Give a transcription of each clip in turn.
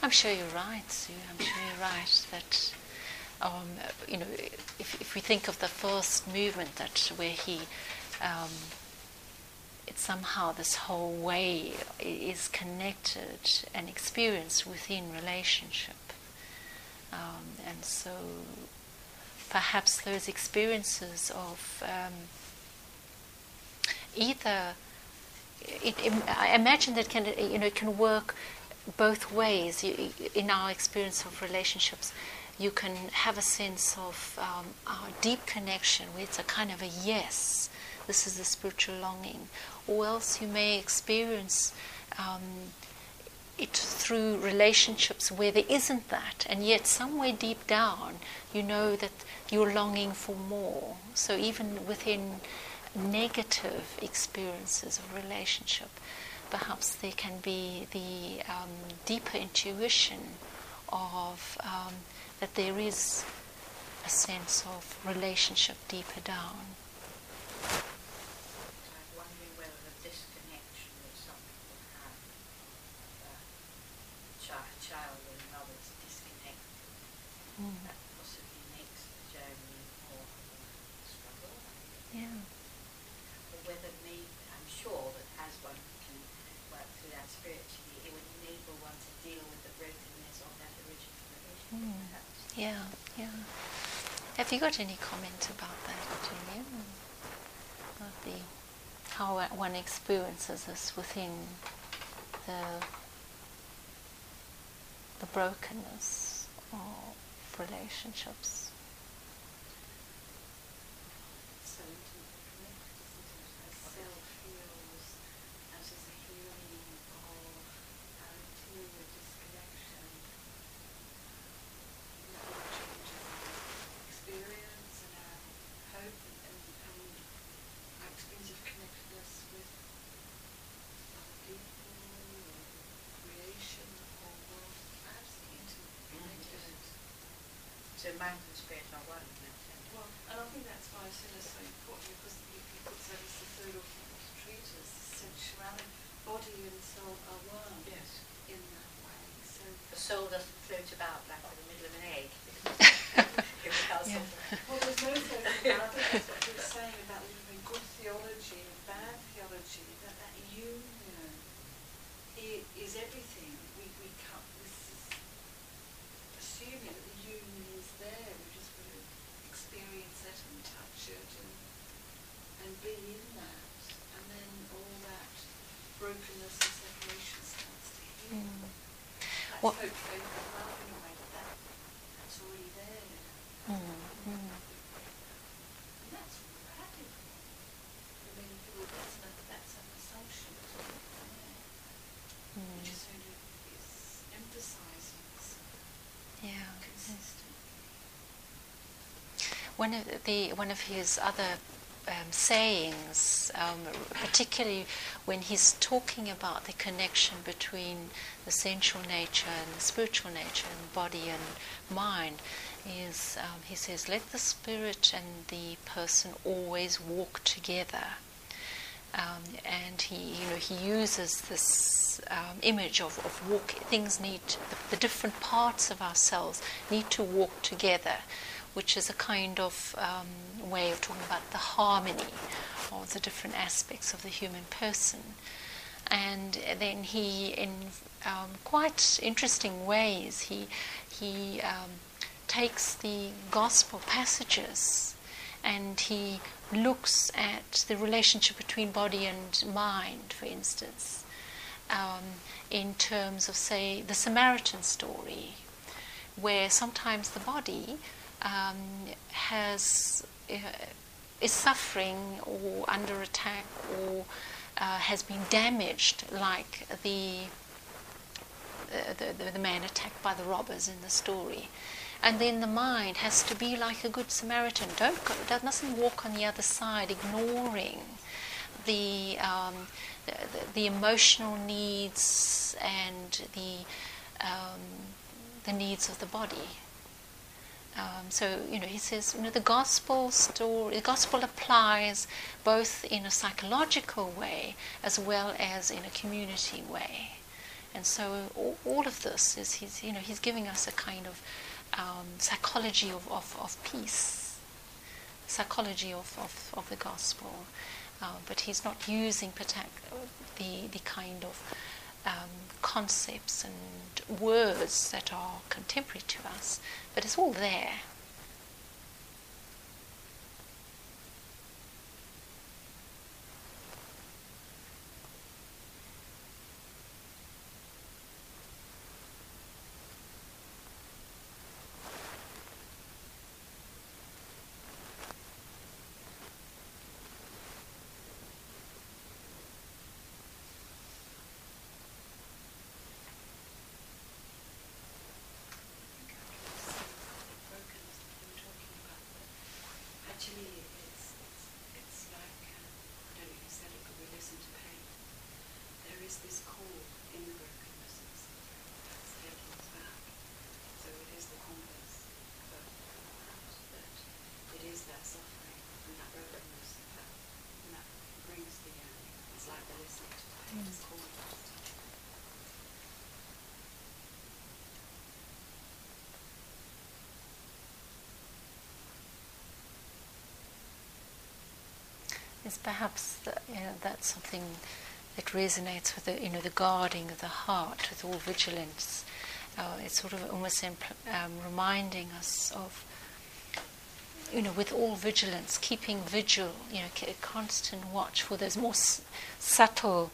I'm sure you're right, Sue. I'm sure you're right that, if we think of the first movement, that where he, it's somehow this whole way is connected and experienced within relationship, and so perhaps those experiences of either. I imagine that it can work both ways. In our experience of relationships, you can have a sense of our deep connection, where it's a kind of a yes, this is the spiritual longing, or else you may experience it through relationships where there isn't that, and yet somewhere deep down you know that you're longing for more. So even within negative experiences of relationship, perhaps there can be the deeper intuition of that there is a sense of relationship deeper down. I'm wondering whether the disconnection that some people have of a child and mother's disconnected, that possibly makes the journey more of a struggle. Yeah. Whether I'm sure that as one can work through that spiritually, it would enable one to deal with the brokenness of that original relationship, perhaps. Yeah. Have you got any comment about that, Julia? About how one experiences this within the brokenness of relationships? So mind and spirit are one in that sense. Well, and I think that's why sin is so important, because he puts that as the third orthodox treatise, sensuality, body and soul are one. Yes. In that way. So the soul doesn't float about like in the middle of an egg. Well, there's no floating about. I think that's what you were saying about living good theology and bad theology, that union is everything. We come, this is assuming that the union is there. We just got to experience it and touch it and be in that, and then all that brokenness and separation starts to heal. That's hopefully love in a way that's already there. And that's radical. For many people, that's an assumption that's already there. Which is only emphasising consistently. One of his other sayings, particularly when he's talking about the connection between the sensual nature and the spiritual nature and body and mind, is he says, let the spirit and the person always walk together. And he uses this image of walk. Things the different parts of ourselves need to walk together, which is a kind of way of talking about the harmony of the different aspects of the human person. And then he, in quite interesting ways, he takes the gospel passages and he looks at the relationship between body and mind, for instance, in terms of, say, the Samaritan story, where sometimes the body is suffering or under attack or has been damaged, like the man attacked by the robbers in the story. And then the mind has to be like a good Samaritan. Mustn't walk on the other side, ignoring the emotional needs and the needs of the body. So he says, the gospel applies both in a psychological way as well as in a community way. And so all of this is he's giving us a kind of psychology of peace, psychology of the gospel, but he's not using the kind of concepts and words that are contemporary to us, but it's all there. Actually, it's like, I don't know if you said it, but we listen to pain. There is this call in the brokenness that's taking us back. So it is the converse of that it is that suffering and that brokenness that brings the yearning. It's like the listening to pain. It's calling us to it. Is perhaps that's something that resonates with the guarding of the heart with all vigilance. It's sort of almost reminding us of with all vigilance, keeping vigil, a constant watch for those more subtle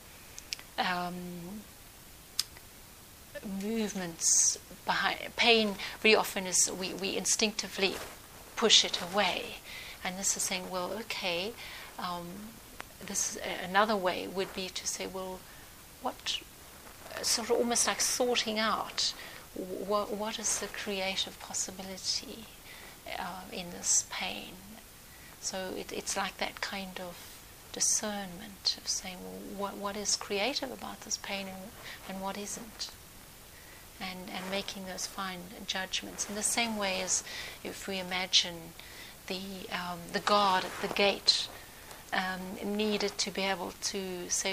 movements behind pain. Very often is we instinctively push it away, and this is saying, well, okay. This another way would be to say, well, what sort of almost like sorting out what is the creative possibility in this pain. So it's like that kind of discernment of saying, well, what is creative about this pain and what isn't, and making those fine judgments in the same way as if we imagine the guard at the gate. Needed to be able to say,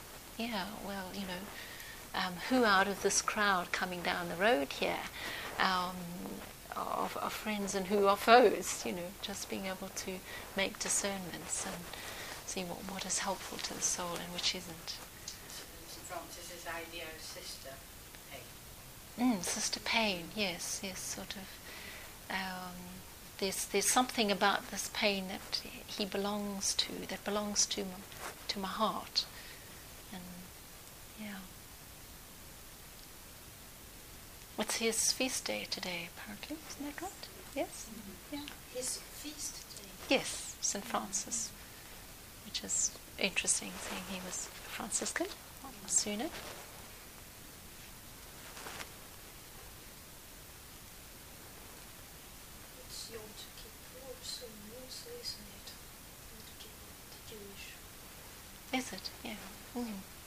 who out of this crowd coming down the road here are friends and who are foes, just being able to make discernments and see what is helpful to the soul and which isn't. St. Francis's idea of sister pain. Sister pain, yes, sort of. There's something about this pain that he belongs to, that belongs to my heart, and What's his feast day today? Apparently, isn't that right? Yes. Mm-hmm. Yeah. His feast day. Yes, St. Francis, which is interesting, seeing he was Franciscan sooner. Is it? Yeah. Mm.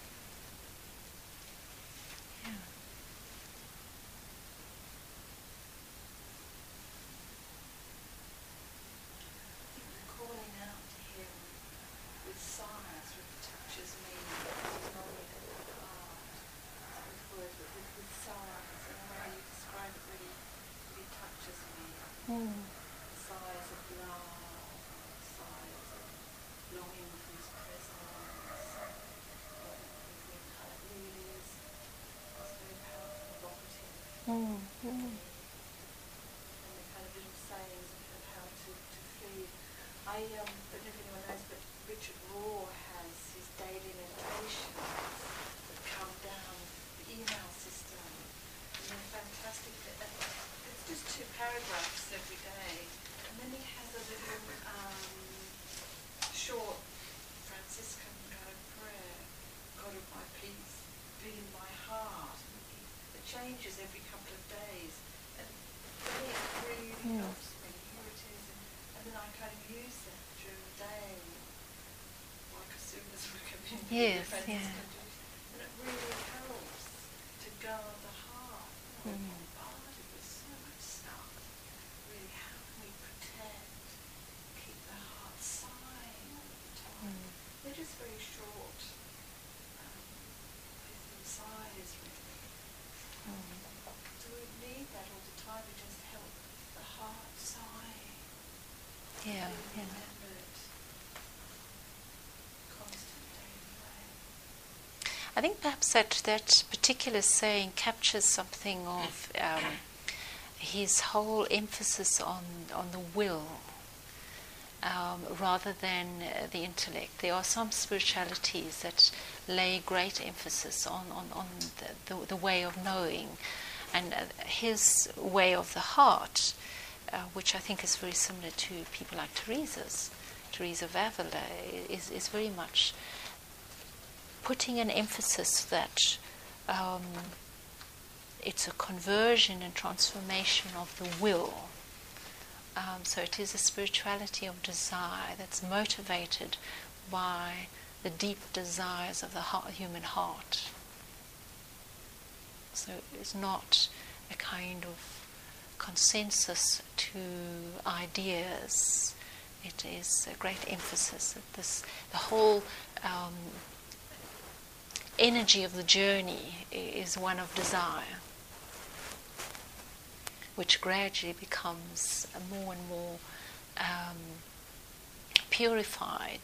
Yeah. Calling out to him with sighs really touches me. He's not even hard. It's with words, but with sighs, and the way you describe it really touches me. Sighs of love, sighs of longing for his presence. It really is very powerful, evocative. And the kind of little sayings of how to feed. I don't know if anyone knows, but Richard Rohr has his daily meditations that come down the email system. And they're fantastic. It's just 2 paragraphs every day. And then he has a little short Franciscan kind of prayer. God of my peace, be in my heart. It changes every couple of days. And for me it really helps me. Here it is. And then I kind of use that during the day, like as soon as we come in. Yes, yeah. And it really helps to guard the heart. Bombarded with so much stuff. Really, how can we protect, keep the heart sighing all the time? They're just very short. Sighs really. I would just help the heart sigh. Yeah, Be yeah. remembered constantly anyway. I think perhaps that particular saying captures something of his whole emphasis on the will, rather than the intellect. There are some spiritualities that lay great emphasis on the way of knowing, and his way of the heart, which I think is very similar to people like Teresa of Avila, is very much putting an emphasis that it's a conversion and transformation of the will. So it is a spirituality of desire that's motivated by the deep desires of the human heart. So it's not a kind of consensus to ideas. It is a great emphasis that the whole energy of the journey is one of desire, which gradually becomes more and more purified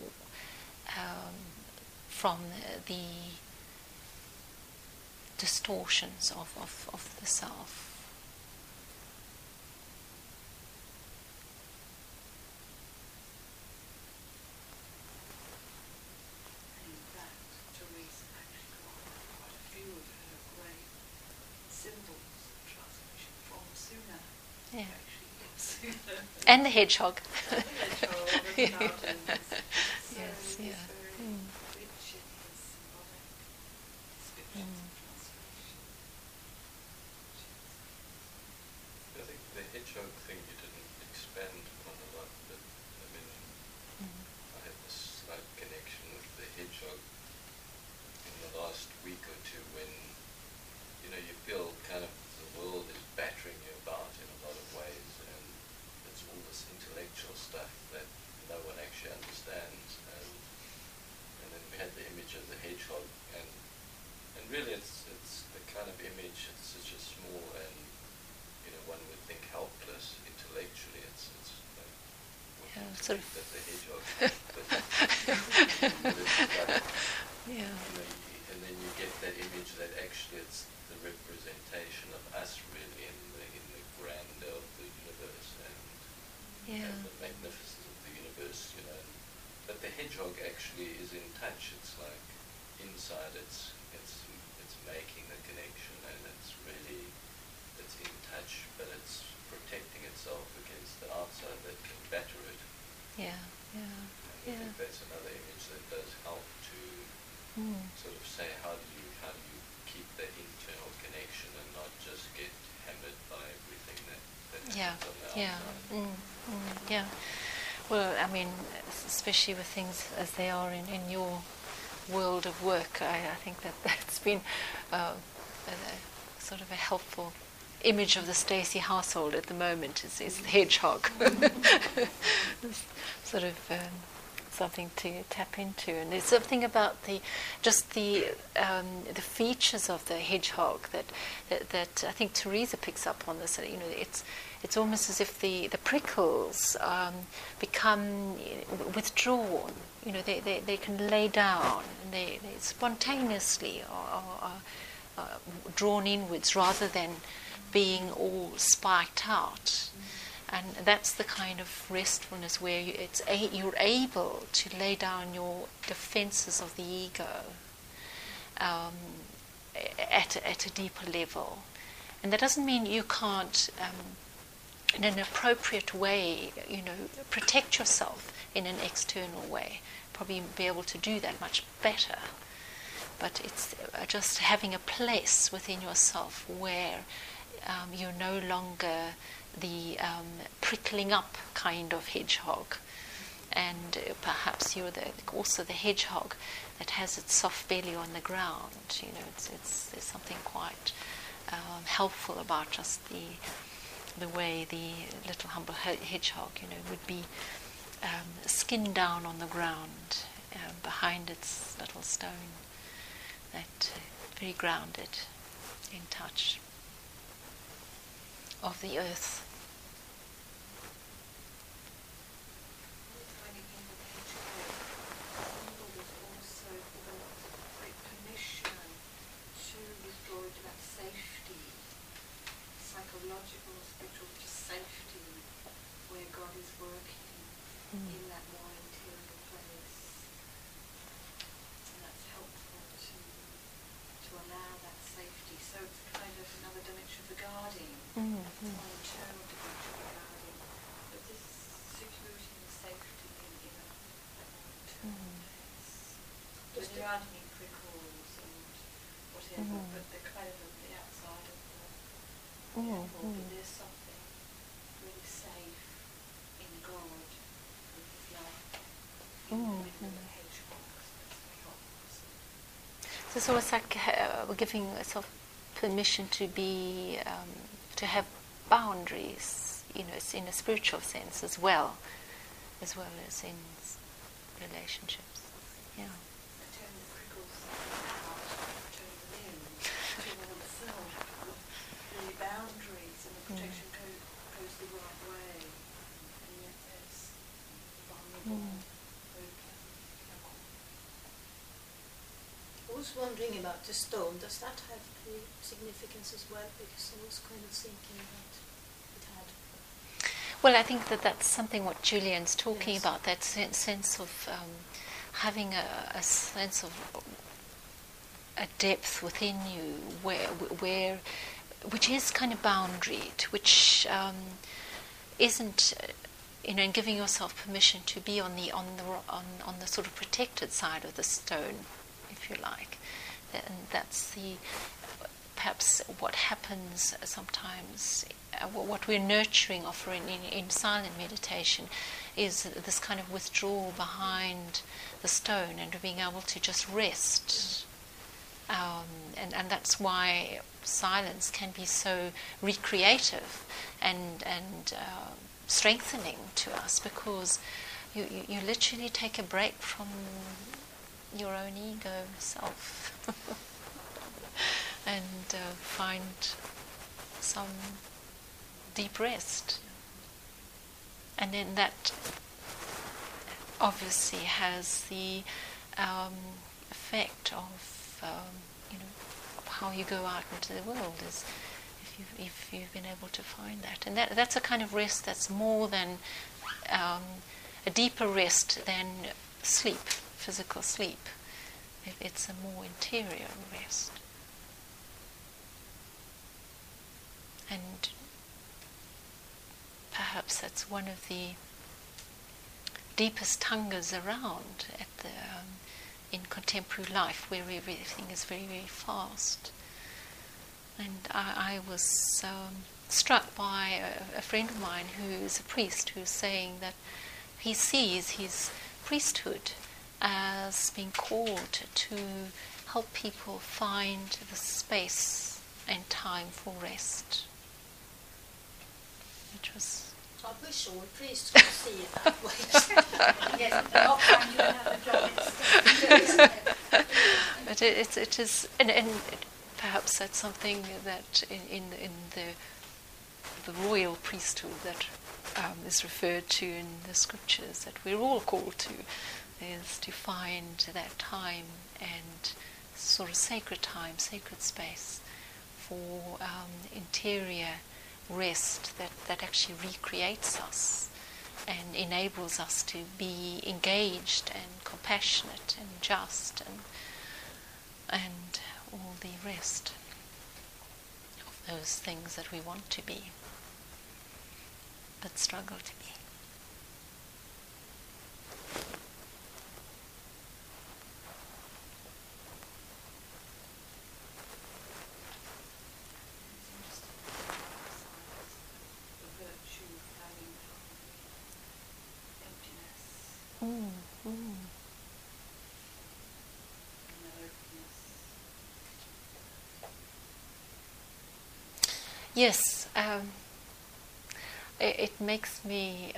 from the distortions of the self. And in fact, Teresa actually got quite a few of her great symbols of transmission from Suna. Yeah. Actually, Suna. And the hedgehog. And the hedgehog and the mountains. So Yes, he's yeah. very rich in his symbolic descriptions of transformation. I think the hedgehog thing you didn't expand on a lot, but I mean, I had this slight connection with the hedgehog in the last week or two when, you know, you feel kind of the world is battering you about in a lot of ways, and it's all this intellectual stuff that no one actually understands, and then we had the image of the hedgehog, and really it's the kind of image, it's such a small and, you know, one would think helpless intellectually. It's like, what Yeah, do you sort think of. that the hedgehog, but it's like, Yeah. you know, and then you get that image that actually it's the representation of us really in the grandeur of the universe Yeah. and the magnificence of the universe, you know. But the hedgehog actually is in touch. It's like inside it's making the connection, and it's in touch, but it's protecting itself against the outside that can batter it. Yeah. Yeah. And I Yeah. think that's another image that does help to sort of say how do you keep that internal connection and not just get hammered by everything that Yeah. happens on the Yeah. outside. Yeah. Well, I mean, especially with things as they are in your world of work, I think that's been sort of a helpful image of the Stacey household at the moment is the hedgehog. Sort of something to tap into, and there's something about the features of the hedgehog that I think Teresa picks up on this. You know, it's almost as if the prickles become withdrawn. You know, they can lay down, and they spontaneously are drawn inwards rather than being all spiked out. And that's the kind of restfulness where you're able to lay down your defenses of the ego at a deeper level. And that doesn't mean you can't, in an appropriate way, you know, protect yourself in an external way. Probably be able to do that much better. But it's just having a place within yourself where you're no longer the prickling up kind of hedgehog, and perhaps you're also the hedgehog that has its soft belly on the ground. You know, there's something quite helpful about just the way the little humble hedgehog, you know, would be skin down on the ground behind its little stone, that very grounded, in touch. of the earth. Finding in the symbol was also given great permission to withdraw into that safety, psychological, spiritual, just safety, where God is working in that more interior place. And that's helpful to allow that safety. So it's kind of another dimension for guarding. It's one internal dimension for guarding. But this security and safety in a more internal place. But there aren't any prickles and whatever, but they're kind of on the outside of the apple, but there's something really safe in God with His love in the middle of the hedgehogs. That's what helps. So it's almost like we're giving ourselves permission to be, to have boundaries, it's in a spiritual sense as well as in relationships. Yeah. Turn the prickles out, turn them in, to oneself. The boundaries and the protection goes the right way, and yet there's vulnerable, open. I was wondering about the stone. Does that have any significance as well? Because I was kind of thinking that it had. Well, I think that's something what Julian's talking Yes. about, that sense of having a sense of a depth within you where which is kind of boundaried, which isn't, and giving yourself permission to be on the sort of protected side of the stone, if you like. And that's perhaps what happens sometimes. What we're nurturing, offering in silent meditation, is this kind of withdrawal behind the stone and being able to just rest. And that's why silence can be so recreative and strengthening to us, because you literally take a break from your own ego self and find some deep rest. And then that obviously has the effect of how you go out into the world, is if you've been able to find that. And that's a kind of rest that's more than a deeper rest than sleep, physical sleep. It's a more interior rest. And perhaps that's one of the deepest tangas around in contemporary life, where everything is very, very fast. And I was struck by a friend of mine who is a priest, who's saying that he sees his priesthood as being called to help people find the space and time for rest. Which was... I wish all priests could see it that way. Yes, but not find you another job instead. But it is, and perhaps that's something that in the royal priesthood that is referred to in the scriptures, that we're all called to, is to find that time and sort of sacred time, sacred space for interior rest that actually recreates us and enables us to be engaged and compassionate and just and all the rest of those things that we want to be but struggle to be. Yes, it makes me,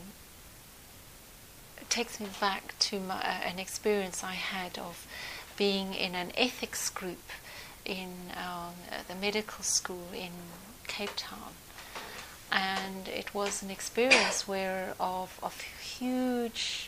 it takes me back to an experience I had of being in an ethics group in the medical school in Cape Town. And it was an experience where of huge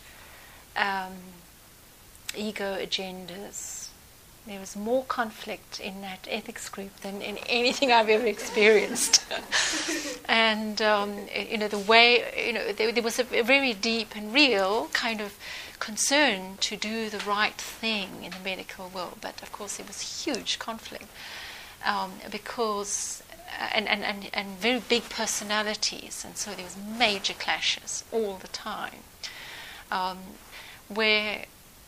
ego agendas. There was more conflict in that ethics group than in anything I've ever experienced. And the way, there was a very deep and real kind of concern to do the right thing in the medical world, but of course there was huge conflict because and very big personalities, and so there was major clashes all the time, where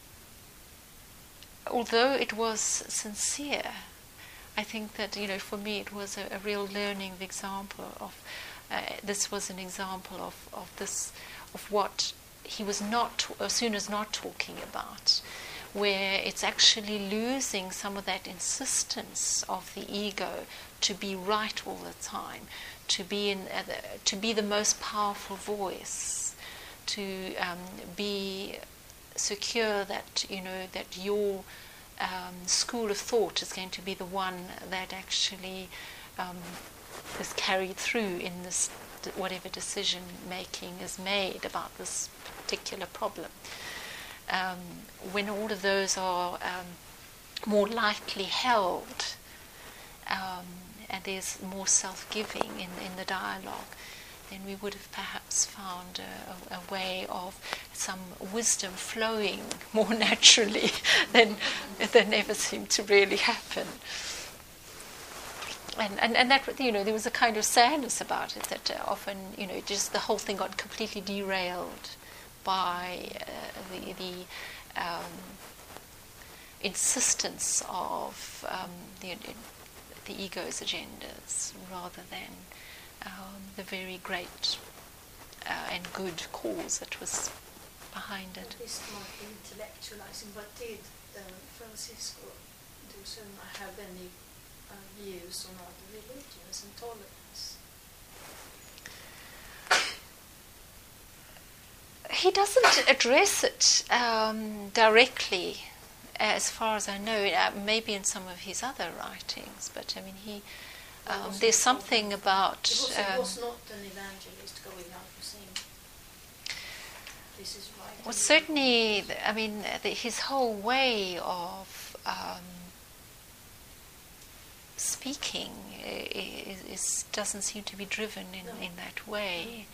although it was sincere, I think that for me it was a real learning example of this was an example of this, of what he was not, as soon as not talking about, where it's actually losing some of that insistence of the ego to be right all the time, to be the most powerful voice, to be secure that that your school of thought is going to be the one that actually is carried through in this whatever decision making is made about this particular problem. When all of those are more lightly held, and there's more self-giving in the dialogue, then we would have perhaps found a way of some wisdom flowing more naturally than ever seemed to really happen. And that there was a kind of sadness about it, that often just the whole thing got completely derailed by the insistence of the ego's agendas rather than the very great and good cause that was behind it. This might be intellectualizing, but did Francisco de Osuna have any views on other religions and tolerance? He doesn't address it directly, as far as I know. Maybe in some of his other writings, but I mean, there's something about. He was not an evangelist going out and saying, "This is right." Well, certainly, I mean, his whole way of speaking doesn't seem to be driven in that way.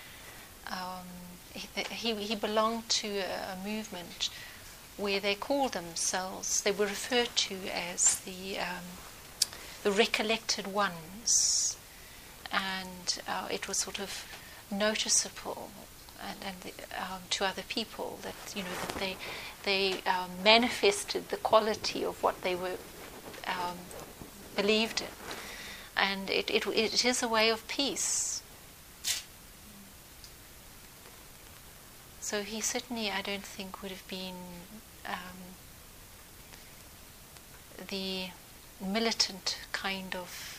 He belonged to a movement where they called themselves, they were referred to as the recollected ones, and it was sort of noticeable and to other people that that they manifested the quality of what they were believed in, and it is a way of peace. So he certainly, I don't think, would have been the militant kind of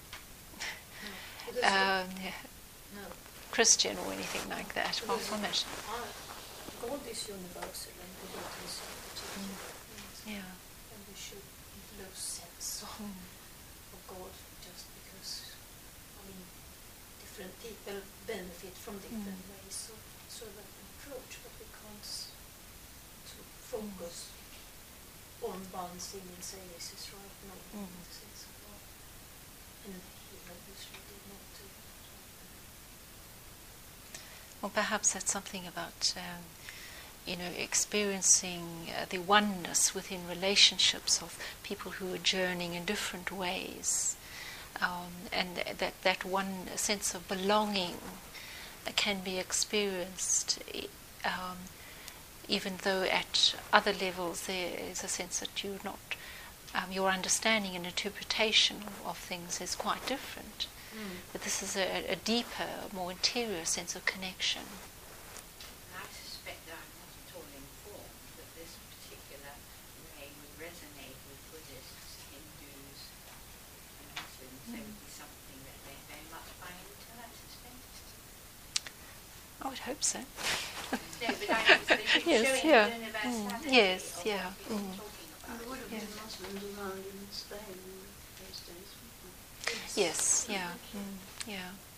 Christian or anything like that. Far from it. God is universal and religion is particular. Yeah. And we should lose sense of God just because different people benefit from different ways of sort of approach, but we can't focus on one thing and say this is right, no, this is wrong. And he obviously did not do that. Well, perhaps that's something about experiencing the oneness within relationships of people who are journeying in different ways, and that one sense of belonging can be experienced, even though at other levels there is a sense that you're not, your understanding and interpretation of things is quite different. But this is a deeper, more interior sense of connection. I suspect that I'm not at all informed that this particular way would resonate with Buddhists, Hindus, and Muslims. There would be something that they very much buy into, I suspect. I would hope so. No, but I know it's Yes, showing yeah. the universality Yes, of yeah. what we're talking about. There would have Yeah. been Muslims around in Spain in those days, wouldn't there? Yes, yeah, yeah.